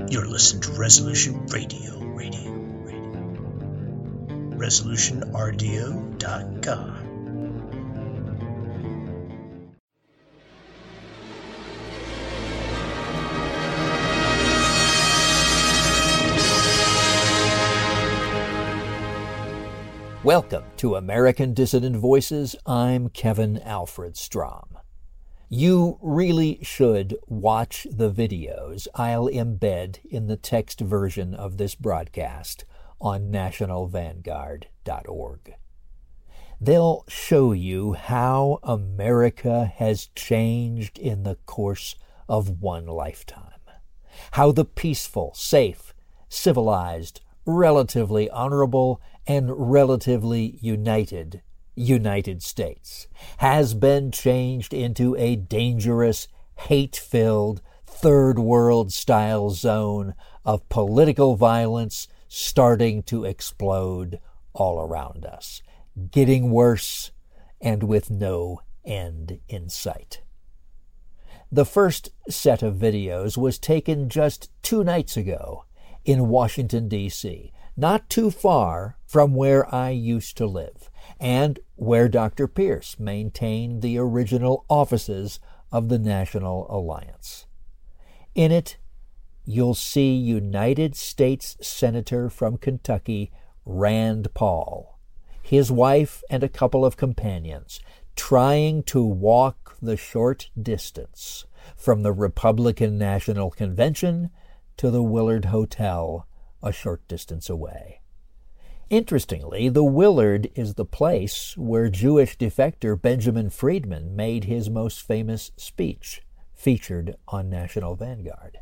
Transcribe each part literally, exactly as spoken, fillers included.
You're listening to Resolution Radio, Radio, Radio. resolution r d o dot com. Welcome to American Dissident Voices. I'm Kevin Alfred Strom. You really should watch the videos I'll embed in the text version of this broadcast on national vanguard dot org. They'll show you how America has changed in the course of one lifetime. How the peaceful, safe, civilized, relatively honorable, and relatively united United States has been changed into a dangerous, hate-filled, third-world-style zone of political violence starting to explode all around us, getting worse and with no end in sight. The first set of videos was taken just two nights ago in Washington, D C, not too far from where I used to live, and where Doctor Pierce maintained the original offices of the National Alliance. In it, you'll see United States Senator from Kentucky, Rand Paul, his wife and a couple of companions, trying to walk the short distance from the Republican National Convention to the Willard Hotel a short distance away. Interestingly, the Willard is the place where Jewish defector Benjamin Friedman made his most famous speech, featured on National Vanguard.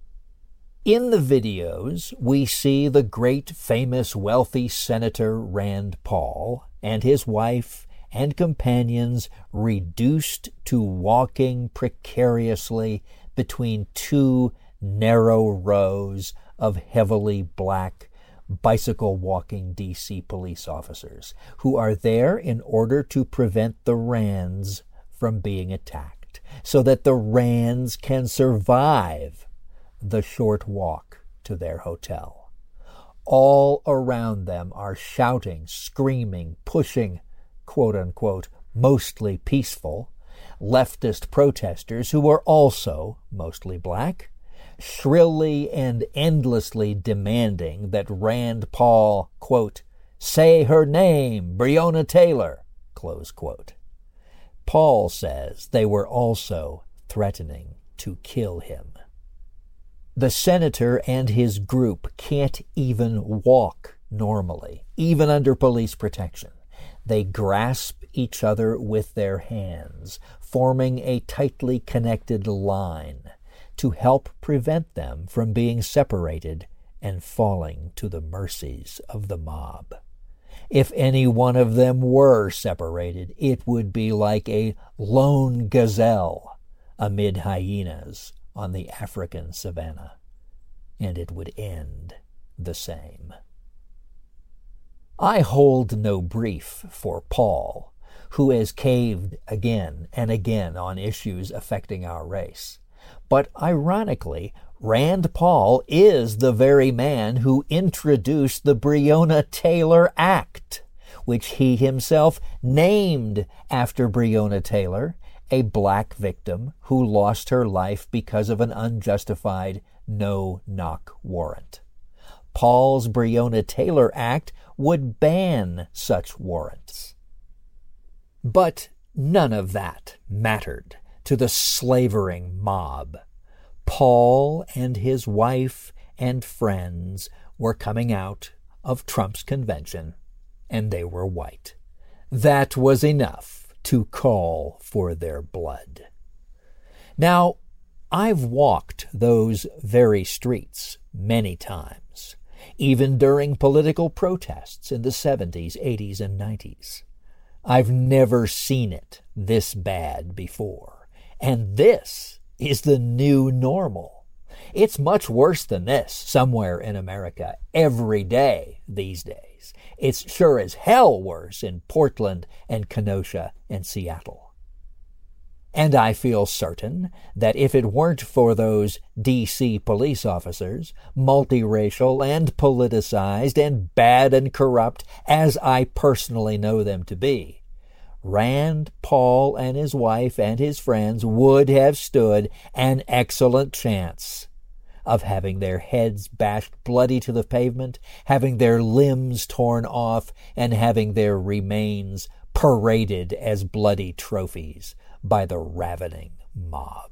In the videos, we see the great, famous, wealthy Senator Rand Paul and his wife and companions reduced to walking precariously between two narrow rows of heavily black bicycle-walking D C police officers who are there in order to prevent the Rands from being attacked, so that the Rands can survive the short walk to their hotel. All around them are shouting, screaming, pushing, quote-unquote, mostly peaceful leftist protesters who are also mostly black, shrilly and endlessly demanding that Rand Paul, quote, say her name, Breonna Taylor, close quote. Paul says they were also threatening to kill him. The senator and his group can't even walk normally, even under police protection. They grasp each other with their hands, forming a tightly connected line to help prevent them from being separated and falling to the mercies of the mob. If any one of them were separated, it would be like a lone gazelle amid hyenas on the African savanna, and it would end the same. I hold no brief for Paul, who has caved again and again on issues affecting our race. But ironically, Rand Paul is the very man who introduced the Breonna Taylor Act, which he himself named after Breonna Taylor, a black victim who lost her life because of an unjustified no-knock warrant. Paul's Breonna Taylor Act would ban such warrants. But none of that mattered to the slavering mob. Paul and his wife and friends were coming out of Trump's convention, and they were white. That was enough to call for their blood. Now, I've walked those very streets many times, even during political protests in the seventies, eighties, and nineties. I've never seen it this bad before. And this is the new normal. It's much worse than this somewhere in America every day these days. It's sure as hell worse in Portland and Kenosha and Seattle. And I feel certain that if it weren't for those D C police officers, multiracial and politicized and bad and corrupt, as I personally know them to be, Rand Paul and his wife and his friends would have stood an excellent chance of having their heads bashed bloody to the pavement, having their limbs torn off, and having their remains paraded as bloody trophies by the ravening mob.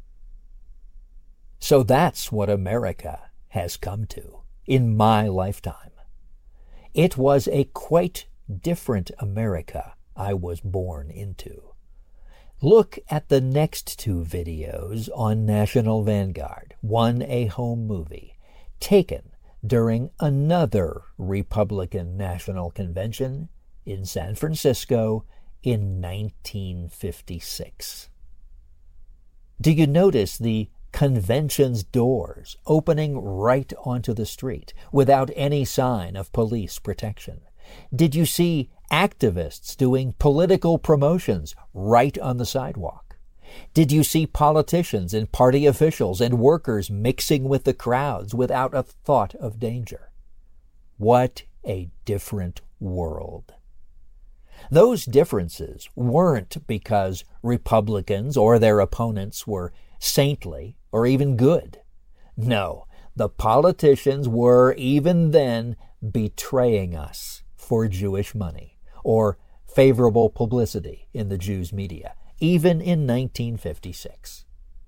So that's what America has come to in my lifetime. It was a quite different America I was born into. Look at the next two videos on National Vanguard, one a home movie, taken during another Republican National Convention in San Francisco in nineteen fifty-six. Do you notice the convention's doors opening right onto the street without any sign of police protection? Did you see activists doing political promotions right on the sidewalk? Did you see politicians and party officials and workers mixing with the crowds without a thought of danger? What a different world. Those differences weren't because Republicans or their opponents were saintly or even good. No, the politicians were even then betraying us for Jewish money or favorable publicity in the Jews' media, even in nineteen fifty-six.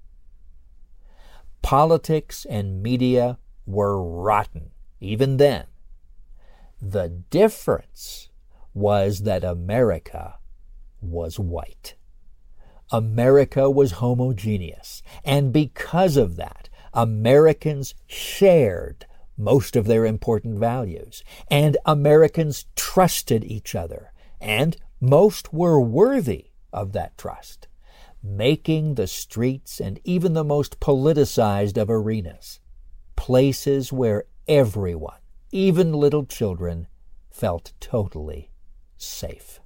Politics and media were rotten, even then. The difference was that America was white. America was homogeneous, and because of that, Americans shared most of their important values, and Americans trusted each other, and most were worthy of that trust, making the streets and even the most politicized of arenas places where everyone, even little children, felt totally safe.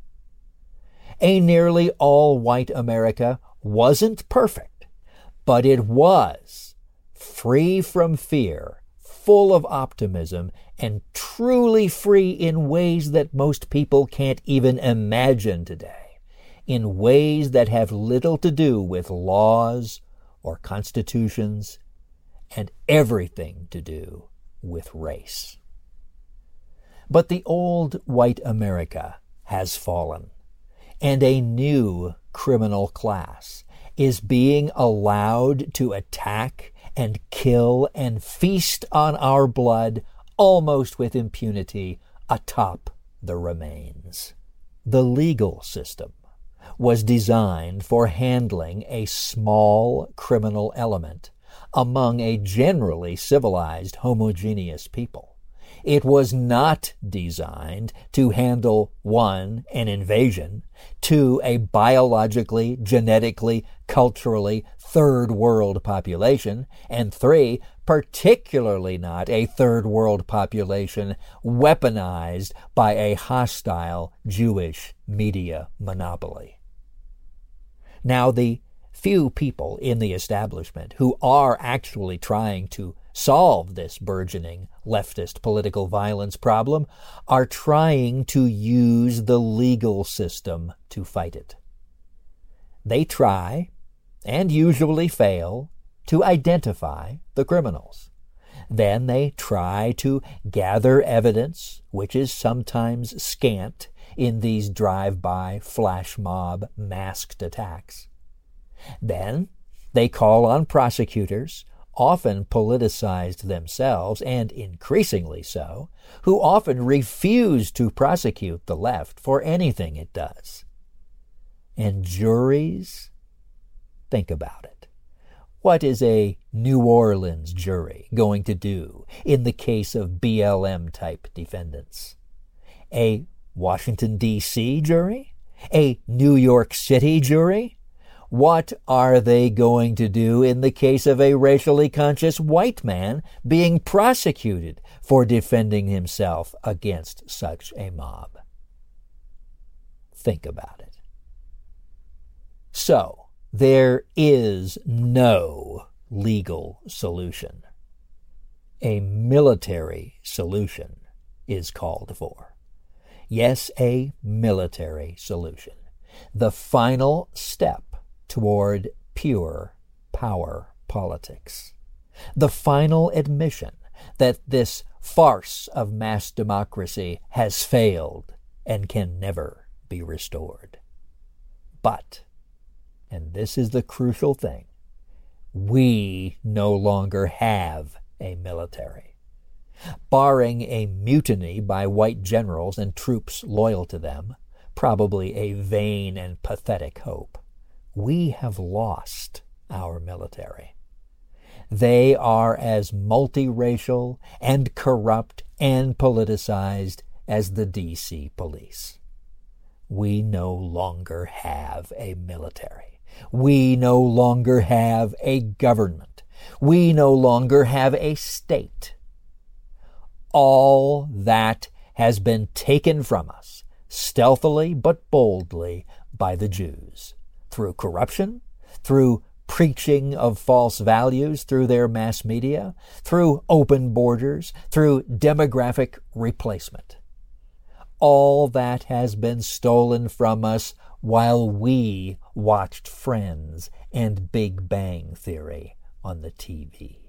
A nearly all-white America wasn't perfect, but it was free from fear, full of optimism, and truly free in ways that most people can't even imagine today, in ways that have little to do with laws or constitutions, and everything to do with race. But the old white America has fallen, and a new criminal class is being allowed to attack and kill and feast on our blood almost with impunity atop the remains. The legal system was designed for handling a small criminal element among a generally civilized, homogeneous people. It was not designed to handle, one, an invasion, two, a biologically, genetically, culturally third world population, and three, particularly not a third world population weaponized by a hostile Jewish media monopoly. Now, the few people in the establishment who are actually trying to solve this burgeoning leftist political violence problem are trying to use the legal system to fight it. They try, and usually fail, to identify the criminals. Then they try to gather evidence, which is sometimes scant in these drive-by, flash mob, masked attacks. Then they call on prosecutors, often politicized themselves, and increasingly so, who often refuse to prosecute the left for anything it does. And juries? Think about it. What is a New Orleans jury going to do in the case of B L M-type defendants? A Washington, D C jury? A New York City jury? What are they going to do in the case of a racially conscious white man being prosecuted for defending himself against such a mob? Think about it. So, There is no legal solution. A military solution is called for. Yes, a military solution. The final step toward pure power politics. The final admission that this farce of mass democracy has failed and can never be restored. But, and this is the crucial thing, we no longer have a military. Barring a mutiny by white generals and troops loyal to them, probably a vain and pathetic hope, we have lost our military. They are as multiracial and corrupt and politicized as the D C police. We no longer have a military. We no longer have a government. We no longer have a state. All that has been taken from us, stealthily but boldly, by the Jews, through corruption, through preaching of false values through their mass media, through open borders, through demographic replacement. All that has been stolen from us while we watched Friends and Big Bang Theory on the T V.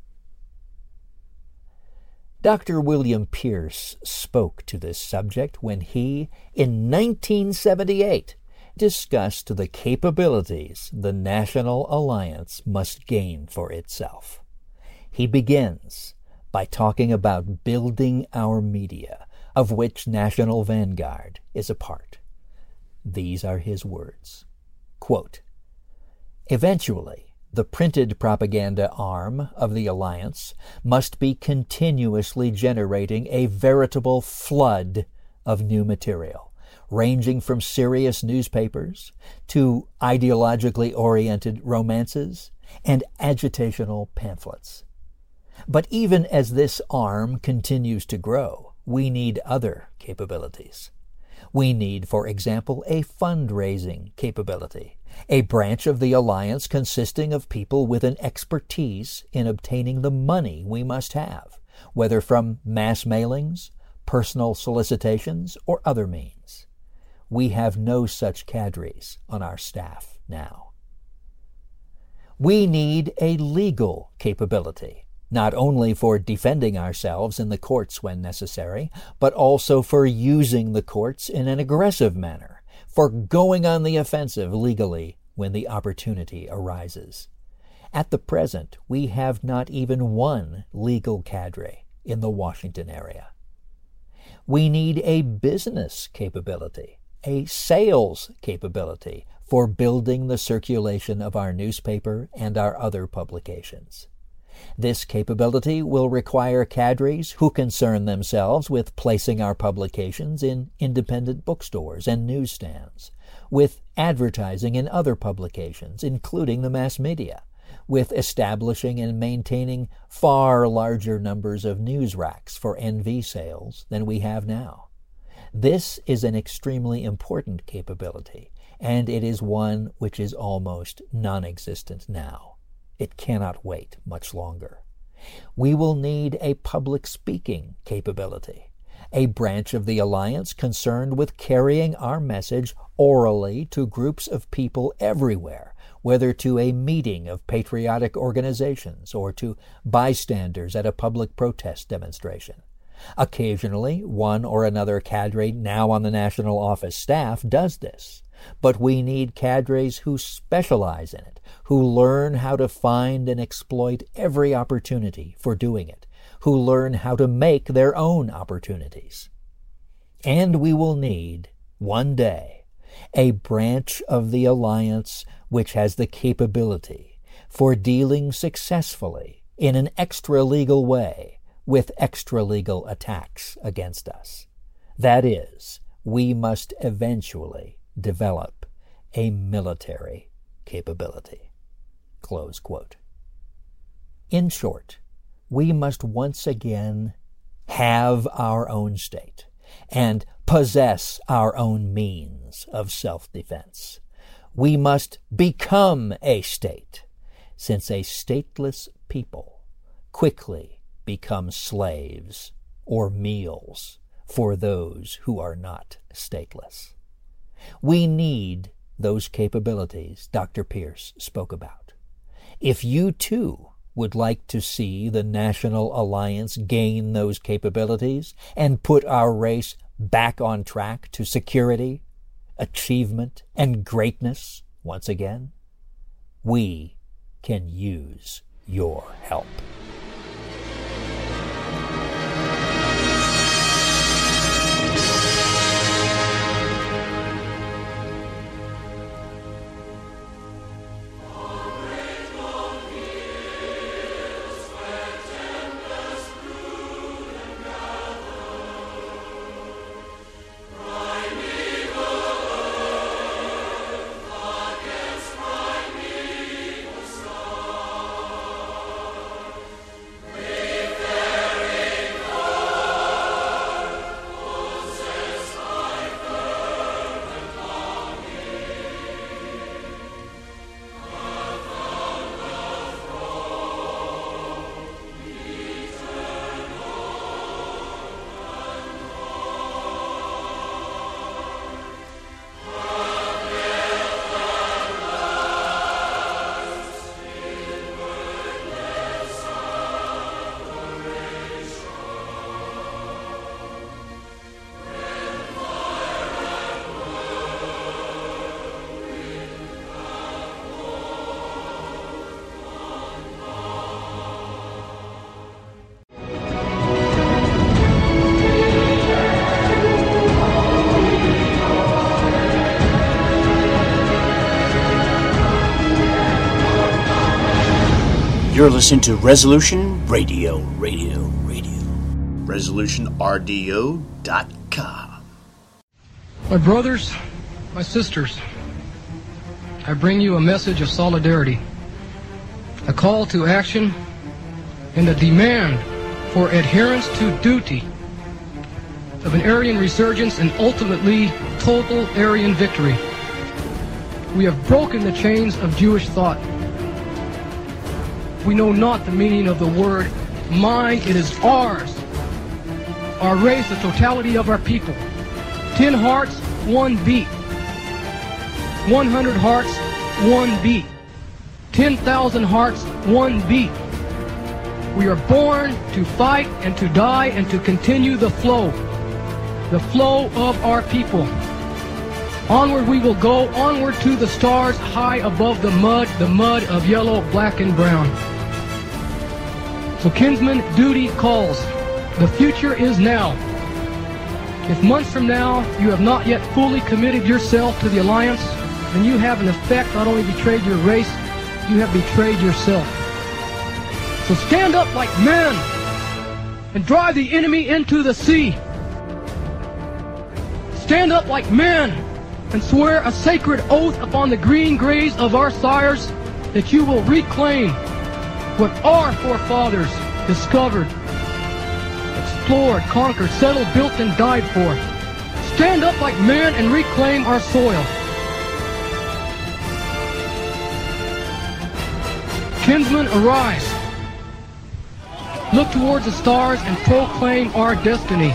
Doctor William Pierce spoke to this subject when he, in nineteen seventy-eight, discussed the capabilities the National Alliance must gain for itself. He begins by talking about building our media, of which National Vanguard is a part. These are his words. Quote, "Eventually, the printed propaganda arm of the Alliance must be continuously generating a veritable flood of new material, ranging from serious newspapers to ideologically oriented romances and agitational pamphlets. But even as this arm continues to grow, we need other capabilities. We need, for example, a fundraising capability, a branch of the Alliance consisting of people with an expertise in obtaining the money we must have, whether from mass mailings, personal solicitations, or other means. We have no such cadres on our staff now. We need a legal capability, not only for defending ourselves in the courts when necessary, but also for using the courts in an aggressive manner, for going on the offensive legally when the opportunity arises. At the present, we have not even one legal cadre in the Washington area. We need a business capability, a sales capability for building the circulation of our newspaper and our other publications. This capability will require cadres who concern themselves with placing our publications in independent bookstores and newsstands, with advertising in other publications, including the mass media, with establishing and maintaining far larger numbers of news racks for N V sales than we have now. This is an extremely important capability, and it is one which is almost non-existent now. It cannot wait much longer. We will need a public speaking capability, a branch of the Alliance concerned with carrying our message orally to groups of people everywhere, whether to a meeting of patriotic organizations or to bystanders at a public protest demonstration. Occasionally, one or another cadre now on the national office staff does this, but we need cadres who specialize in it, who learn how to find and exploit every opportunity for doing it, who learn how to make their own opportunities. And we will need, one day, a branch of the Alliance which has the capability for dealing successfully in an extra-legal way with extra-legal attacks against us. That is, we must eventually develop a military capability." Close quote. In short, we must once again have our own state and possess our own means of self-defense. We must become a state, since a stateless people quickly become slaves or meals for those who are not stateless. We need those capabilities Doctor Pierce spoke about. If you too would like to see the National Alliance gain those capabilities and put our race back on track to security, achievement, and greatness once again, we can use your help. You're listening to Resolution Radio, Radio, Radio. resolution r d o dot com. My brothers, my sisters, I bring you a message of solidarity, a call to action, and a demand for adherence to duty of an Aryan resurgence and ultimately total Aryan victory. We have broken the chains of Jewish thought. We know not the meaning of the word mine, it is ours. Our race, the totality of our people. Ten hearts, one beat. One hundred hearts, one beat. Ten thousand hearts, one beat. We are born to fight and to die and to continue the flow. The flow of our people. Onward we will go, onward to the stars, high above the mud, the mud of yellow, black, and brown. So kinsman, duty calls. The future is now. If months from now you have not yet fully committed yourself to the alliance, then you have in effect not only betrayed your race, you have betrayed yourself. So stand up like men and drive the enemy into the sea. Stand up like men and swear a sacred oath upon the green graves of our sires that you will reclaim what our forefathers discovered, explored, conquered, settled, built, and died for. Stand up like men and reclaim our soil. Kinsmen, arise. Look towards the stars and proclaim our destiny.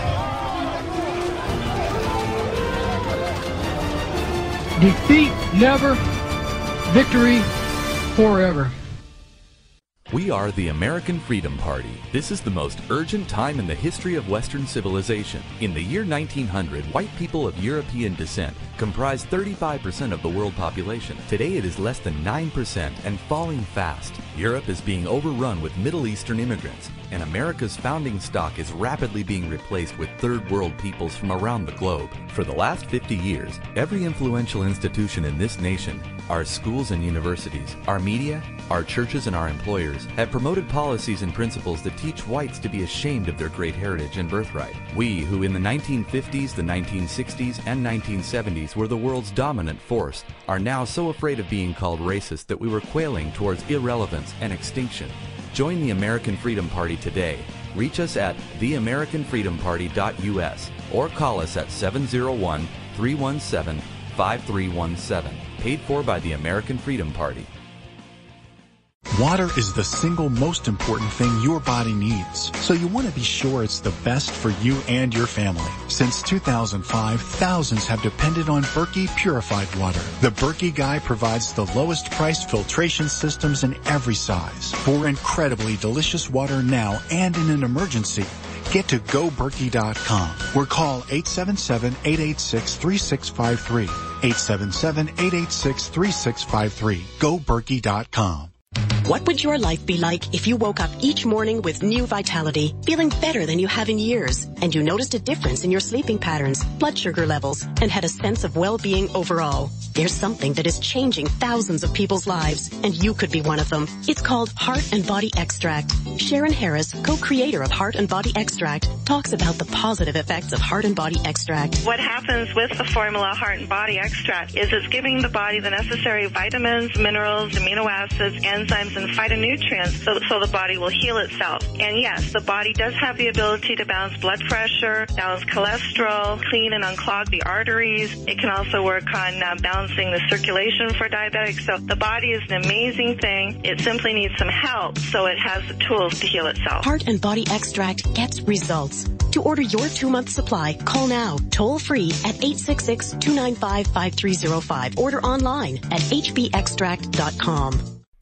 Defeat never, victory forever. We are the American Freedom Party. This is the most urgent time in the history of Western civilization. In the year nineteen hundred, white people of European descent comprised thirty-five percent of the world population. Today it is less than nine percent and falling fast. Europe is being overrun with Middle Eastern immigrants, and America's founding stock is rapidly being replaced with third world peoples from around the globe. For the last fifty years, every influential institution in this nation, our schools and universities, our media, our churches and our employers have promoted policies and principles that teach whites to be ashamed of their great heritage and birthright. We, who in the nineteen fifties, the nineteen sixties, and nineteen seventies were the world's dominant force, are now so afraid of being called racist that we were quailing towards irrelevance and extinction. Join the American Freedom Party today. Reach us at the american freedom party dot u s or call us at seven zero one, three one seven, five three one seven. Paid for by the American Freedom Party. Water is the single most important thing your body needs, so you want to be sure it's the best for you and your family. Since two thousand five, thousands have depended on Berkey purified water. The Berkey Guy provides the lowest priced filtration systems in every size. For incredibly delicious water now and in an emergency, get to go berkey dot com or call eight seven seven, eight eight six, three six five three. eight seven seven, eight eight six, three six five three. go berkey dot com. What would your life be like if you woke up each morning with new vitality, feeling better than you have in years, and you noticed a difference in your sleeping patterns, blood sugar levels, and had a sense of well-being overall? There's something that is changing thousands of people's lives, and you could be one of them. It's called Heart and Body Extract. Sharon Harris, co-creator of Heart and Body Extract, talks about the positive effects of Heart and Body Extract. What happens with the formula Heart and Body Extract is it's giving the body the necessary vitamins, minerals, amino acids, enzymes, and phytonutrients so, so the body will heal itself. And yes, the body does have the ability to balance blood pressure, balance cholesterol, clean and unclog the arteries. It can also work on uh, balancing the circulation for diabetics. So the body is an amazing thing. It simply needs some help so it has the tools to heal itself. Heart and Body Extract gets results. To order your two-month supply, call now, toll-free at eight six six, two nine five, five three zero five. Order online at h b extract dot com.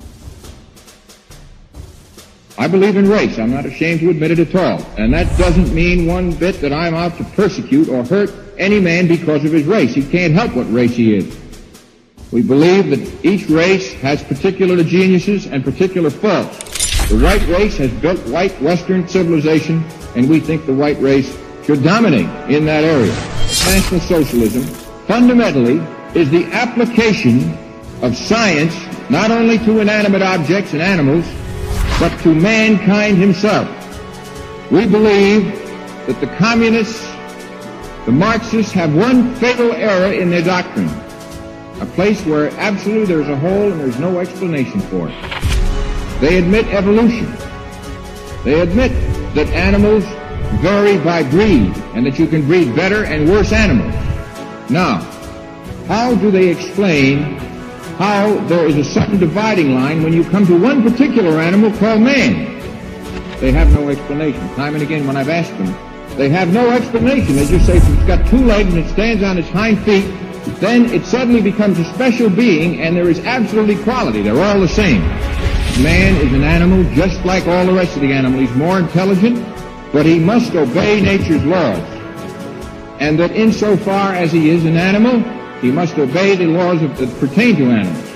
I believe in race. I'm not ashamed to admit it at all. And that doesn't mean one bit that I'm out to persecute or hurt any man because of his race. He can't help what race he is. We believe that each race has particular geniuses and particular faults. The white race has built white Western civilization, and we think the white race should dominate in that area. National socialism fundamentally is the application of science not only to inanimate objects and animals, but to mankind himself. We believe that the communists, the Marxists, have one fatal error in their doctrine, a place where absolutely there's a hole and there's no explanation for it. They admit evolution. They admit that animals vary by breed and that you can breed better and worse animals. Now, how do they explain how there is a sudden dividing line when you come to one particular animal called man? They have no explanation. Time and again when I've asked them, they have no explanation. They just say if it's got two legs and it stands on its hind feet, then it suddenly becomes a special being and there is absolute equality. They're all the same. Man is an animal just like all the rest of the animals. He's more intelligent, but he must obey nature's laws. And that insofar as he is an animal, he must obey the laws of, that pertain to animals.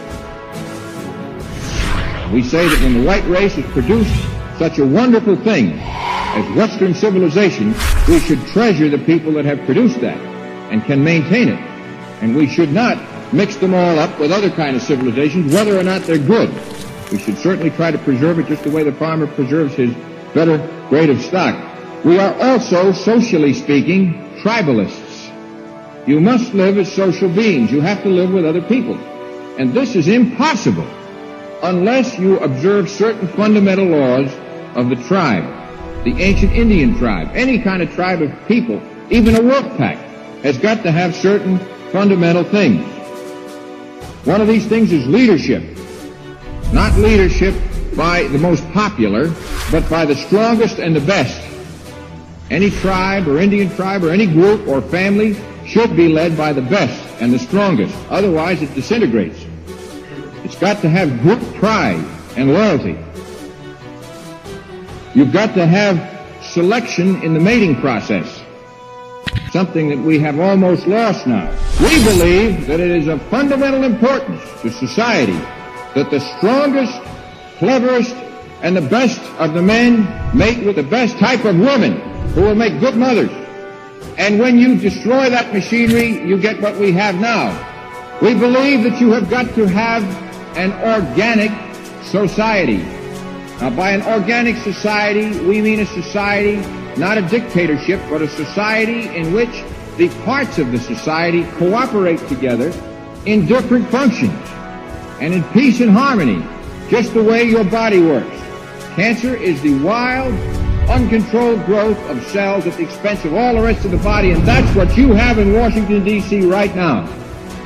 We say that when the white race has produced such a wonderful thing as Western civilization, we should treasure the people that have produced that and can maintain it. And we should not mix them all up with other kind of civilizations, whether or not they're good. We should certainly try to preserve it just the way the farmer preserves his better grade of stock. We are also, socially speaking, tribalists. You must live as social beings. You have to live with other people. And this is impossible unless you observe certain fundamental laws of the tribe, the ancient Indian tribe. Any kind of tribe of people, even a wolf pack, has got to have certain fundamental things. One of these things is leadership. Not leadership by the most popular, but by the strongest and the best. Any tribe or Indian tribe or any group or family should be led by the best and the strongest. Otherwise, it disintegrates. It's got to have group pride and loyalty. You've got to have selection in the mating process, something that we have almost lost now. We believe that it is of fundamental importance to society that the strongest, cleverest, and the best of the men mate with the best type of women who will make good mothers. And when you destroy that machinery, you get what we have now. We believe that you have got to have an organic society. Now, by an organic society, we mean a society, not a dictatorship, but a society in which the parts of the society cooperate together in different functions and in peace and harmony, just the way your body works. Cancer is the wild, uncontrolled growth of cells at the expense of all the rest of the body, and that's what you have in Washington, D C right now.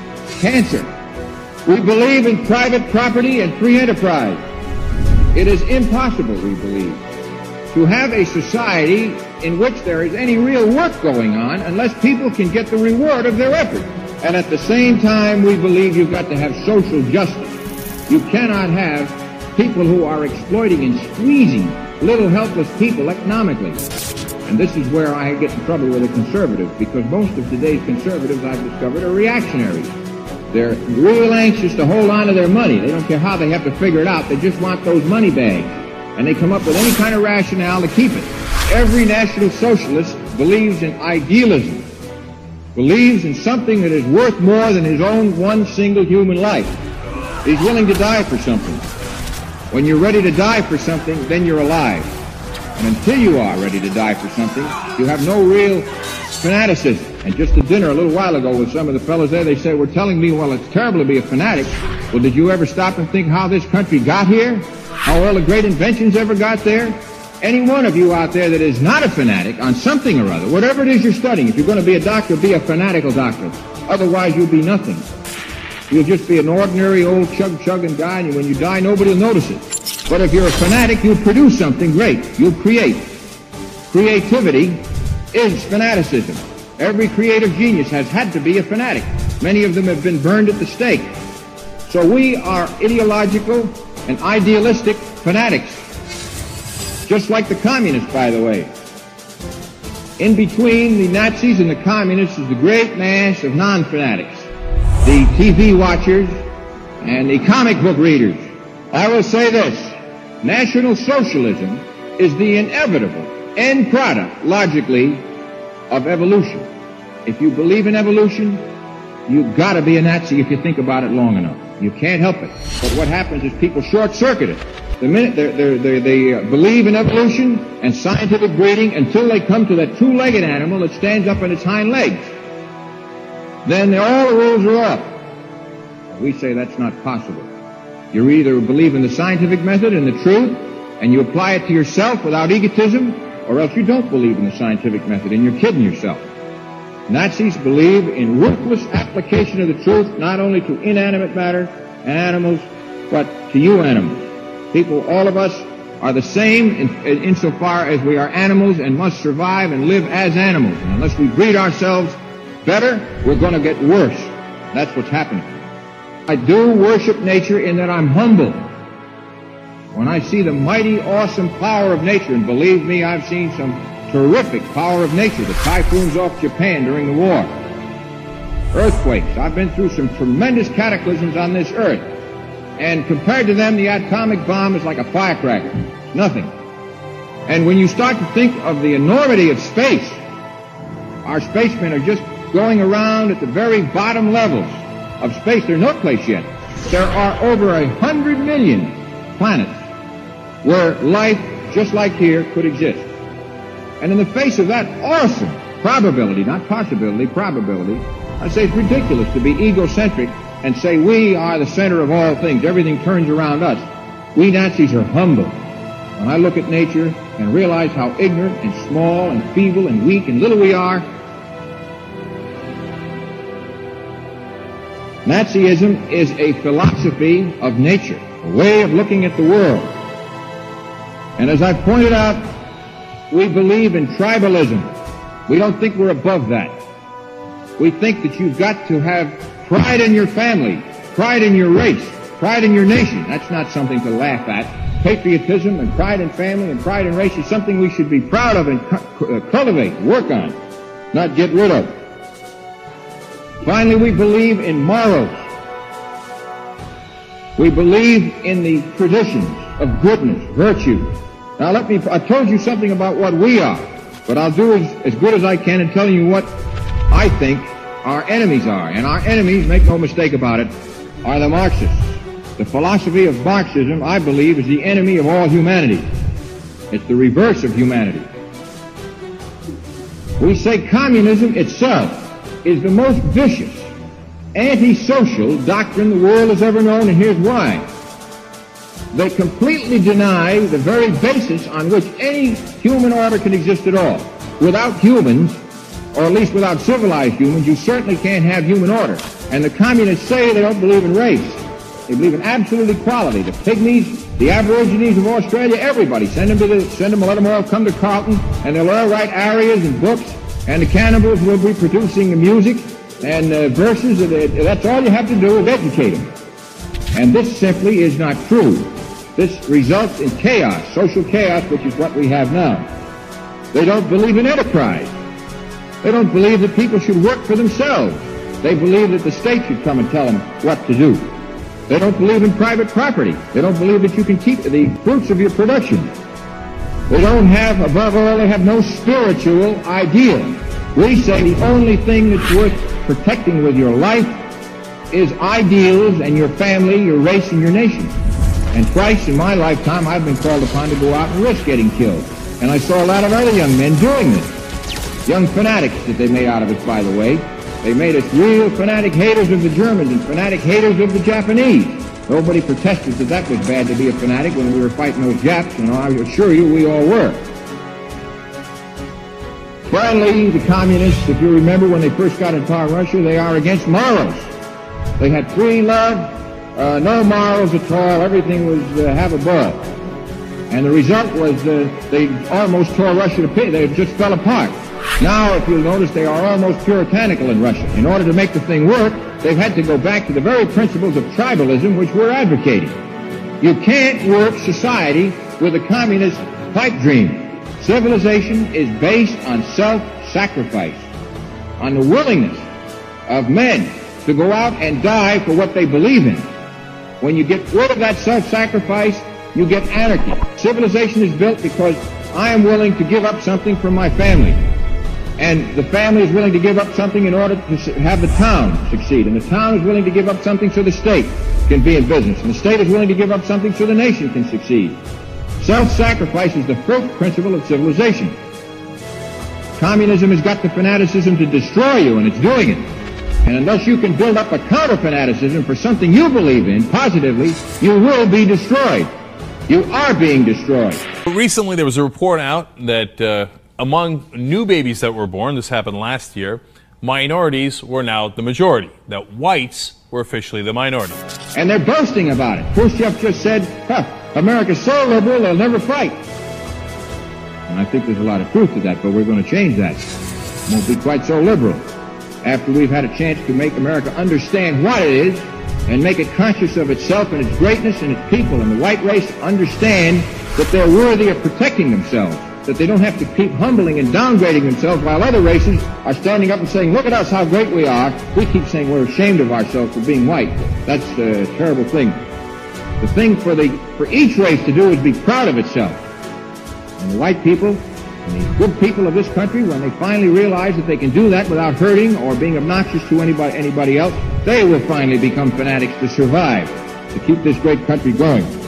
cancer. We believe in private property and free enterprise. It is impossible, we believe, to have a society in which there is any real work going on unless people can get the reward of their effort. And at the same time, we believe you've got to have social justice. You cannot have people who are exploiting and squeezing little helpless people economically. And this is where I get in trouble with the conservatives, because most of today's conservatives, I've discovered, are reactionaries. They're real anxious to hold on to their money. They don't care how they have to figure it out. They just want those money bags. And they come up with any kind of rationale to keep it. Every National Socialist believes in idealism, believes in something that is worth more than his own one single human life. He's willing to die for something. When you're ready to die for something, then you're alive. And until you are ready to die for something, you have no real fanaticism. And just at dinner a little while ago with some of the fellows there, they said, were telling me, well, it's terrible to be a fanatic. Well, did you ever stop and think how this country got here? How all the great inventions ever got there? Any one of you out there that is not a fanatic on something or other, whatever it is you're studying, if you're going to be a doctor, be a fanatical doctor. Otherwise, you'll be nothing. You'll just be an ordinary old chug-chugging guy, and when you die, nobody will notice it. But if you're a fanatic, you'll produce something great. You'll create. Creativity is fanaticism. Every creative genius has had to be a fanatic. Many of them have been burned at the stake. So we are ideological and idealistic fanatics. Just like the communists, by the way. In between the Nazis and the communists is the great mass of non-fanatics. The T V watchers and the comic book readers. I will say this. National Socialism is the inevitable end product, logically, of evolution. If you believe in evolution, you've got to be a Nazi if you think about it long enough. You can't help it. But what happens is people short-circuit it. The minute they're, they're, they're, they uh, believe in evolution and scientific breeding until they come to that two-legged animal that stands up on its hind legs, then all the rules are off. We say that's not possible. You either believe in the scientific method and the truth, and you apply it to yourself without egotism, or else you don't believe in the scientific method and you're kidding yourself. Nazis believe in ruthless application of the truth, not only to inanimate matter and animals, but to you animals. People, all of us, are the same in, in, insofar as we are animals and must survive and live as animals. And unless we breed ourselves better, we're going to get worse. That's what's happening. I do worship nature in that I'm humble. When I see the mighty, awesome power of nature, and believe me, I've seen some terrific power of nature, the typhoons off Japan during the war, earthquakes. I've been through some tremendous cataclysms on this earth. And compared to them, the atomic bomb is like a firecracker. Nothing. And when you start to think of the enormity of space, our spacemen are just going around at the very bottom levels of space. There's no place yet. There are over a hundred million planets where life, just like here, could exist. And in the face of that awesome probability, not possibility, probability, I say it's ridiculous to be egocentric and say we are the center of all things. Everything turns around us. We Nazis are humble. When I look at nature and realize how ignorant and small and feeble and weak and little we are, Nazism is a philosophy of nature, a way of looking at the world. And as I pointed out, we believe in tribalism. We don't think we're above that. We think that you've got to have pride in your family, pride in your race, pride in your nation. That's not something to laugh at. Patriotism and pride in family and pride in race is something we should be proud of and cu- uh, cultivate, work on, not get rid of. Finally, we believe in morals. We believe in the traditions of goodness, virtue. Now let me, I told you something about what we are, but I'll do as, as good as I can in telling you what I think our enemies are. And our enemies, make no mistake about it, are the Marxists. The philosophy of Marxism, I believe, is the enemy of all humanity. It's the reverse of humanity. We say communism itself is the most vicious, antisocial doctrine the world has ever known, and here's why. They completely deny the very basis on which any human order can exist at all. Without humans, or at least without civilized humans, you certainly can't have human order. And the communists say they don't believe in race. They believe in absolute equality. The pygmies, the aborigines of Australia, everybody. Send them to the, send them, let them all come to Carlton, and they'll all write arias and books, and the cannibals will be producing music and uh, verses. That's all you have to do is educate them. And this simply is not true. This results in chaos, social chaos, which is what we have now. They don't believe in enterprise. They don't believe that people should work for themselves. They believe that the state should come and tell them what to do. They don't believe in private property. They don't believe that you can keep the fruits of your production. They don't have, above all, they have no spiritual ideal. We say the only thing that's worth protecting with your life is ideals and your family, your race, and your nation. And twice in my lifetime, I've been called upon to go out and risk getting killed. And I saw a lot of other young men doing this. Young fanatics that they made out of it, by the way. They made us real fanatic haters of the Germans and fanatic haters of the Japanese. Nobody protested that that was bad to be a fanatic when we were fighting those Japs, and I assure you we all were. Finally, the communists, if you remember when they first got in power in Russia, they are against morals. They had free love, uh, no morals at all, everything was uh, have a ball. And the result was uh, they almost tore Russia to pieces, they just fell apart. Now, if you'll notice, they are almost puritanical in Russia. In order to make the thing work, they've had to go back to the very principles of tribalism which we're advocating. You can't work society with a communist pipe dream. Civilization is based on self-sacrifice, on the willingness of men to go out and die for what they believe in. When you get rid of that self-sacrifice, you get anarchy. Civilization is built because I am willing to give up something for my family. And the family is willing to give up something in order to have the town succeed. And the town is willing to give up something so the state can be in business. And the state is willing to give up something so the nation can succeed. Self-sacrifice is the first principle of civilization. Communism has got the fanaticism to destroy you, and it's doing it. And unless you can build up a counter-fanaticism for something you believe in positively, you will be destroyed. You are being destroyed. Recently, there was a report out that uh, among new babies that were born, this happened last year, minorities were now the majority, that whites were officially the minority. And they're boasting about it. Khrushchev just said, huh, America's so liberal, they'll never fight. And I think there's a lot of truth to that, but we're going to change that. It won't be quite so liberal. After we've had a chance to make America understand what it is and make it conscious of itself and its greatness and its people, and the white race understand that they're worthy of protecting themselves, that they don't have to keep humbling and downgrading themselves while other races are standing up and saying, look at us, how great we are. We keep saying we're ashamed of ourselves for being white. That's a terrible thing. The thing for, the, for each race to do is be proud of itself. And the white people and the good people of this country, when they finally realize that they can do that without hurting or being obnoxious to anybody, anybody else, they will finally become fanatics to survive, to keep this great country going.